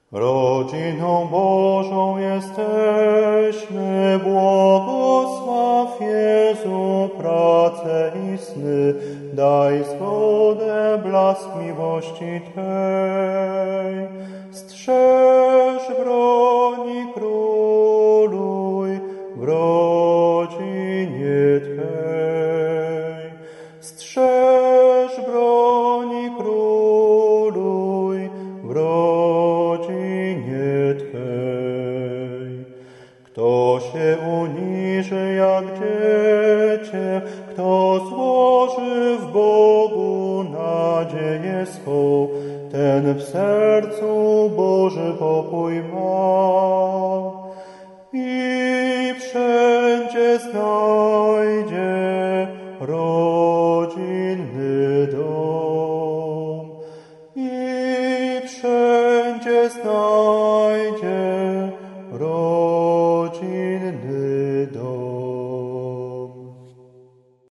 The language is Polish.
Rodziną Bożą jesteśmy, błogosław Jezu pracę i sny, daj zgodę blask miłości Twej. Strzeż, broni, króluj w rodzinie Twej. Strzeż, broni, króluj w rodzinie Twej. Kto się uniży jak dziecię, kto złoży w Bogu nadzieję swą, ten w sercu Boży pokój ma i wszędzie znajdzie rodzinny dom. I wszędzie znajdzie